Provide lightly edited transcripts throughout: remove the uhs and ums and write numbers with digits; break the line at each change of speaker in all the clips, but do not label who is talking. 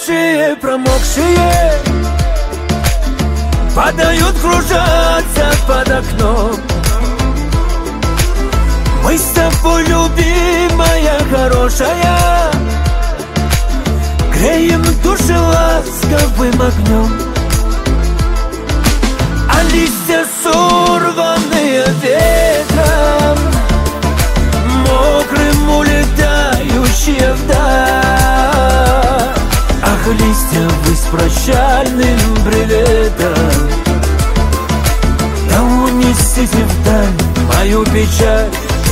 Замерзшие, промокшие падают, кружатся под окном. Мы с тобой, любимая, хорошая, греем души ласковым огнем. А листья, сорванные ветром, мокрым улетающие вдаль. Ах, листья, вы с прощальным приветом, да унесите вдаль мою печаль.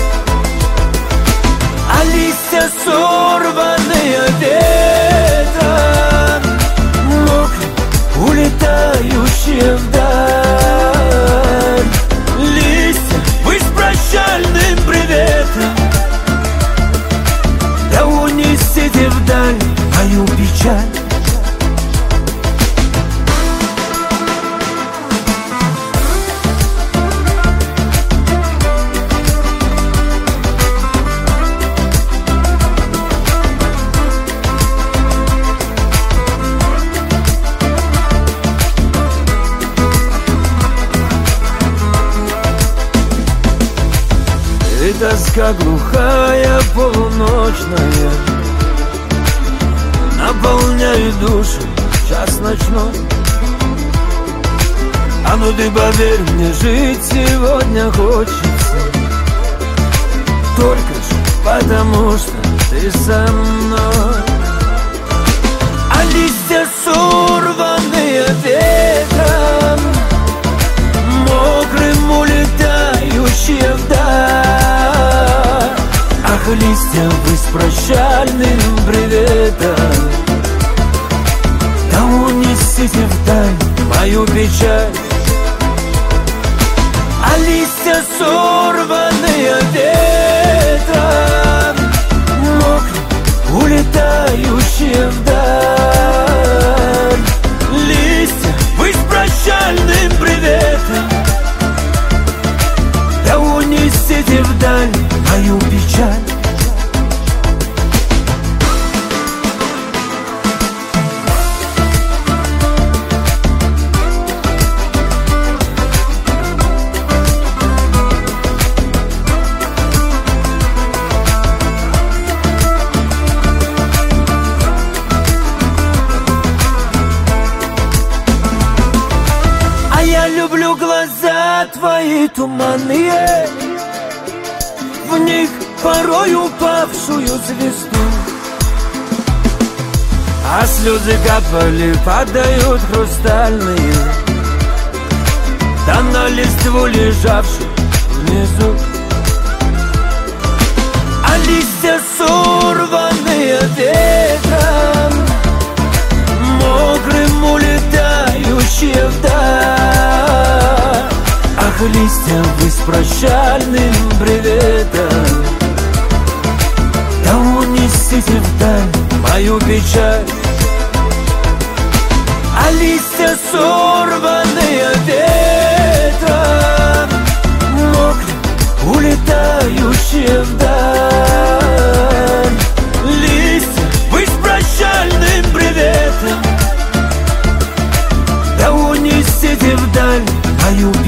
А листья, сорванные ветром, мокрым улетающие вдаль. Листья, вы с прощальным приветом, да унесите вдаль мою печаль. И тоска глухая, полуночная наполняет душу час ночной. А ну ты поверь мне, жить сегодня хочется, только ж потому что ты со мной. А листья, сорванные ветром, мокрым улетающие вдаль. Ах, листья, вы с прощальным приветом, да унесите вдаль мою печаль. А листья, сорванные ветром, мокрым улетающие вдаль. Листья, вы с прощальным приветом, да унесите вдаль мою печаль. А я люблю глаза твои туманные, в них порой упавшую звезду. А слезы капали, падают хрустальные, да на листву лежавшую внизу. А листья, сорванные ветром, мокрым улетающие вдаль. Ах, листья, вы с прощальным приветом, да унесите вдаль мою печаль. А листья, сорванные ветром, мокрым улетающие вдаль. Листья, вы с прощальным приветом, да унесите вдаль мою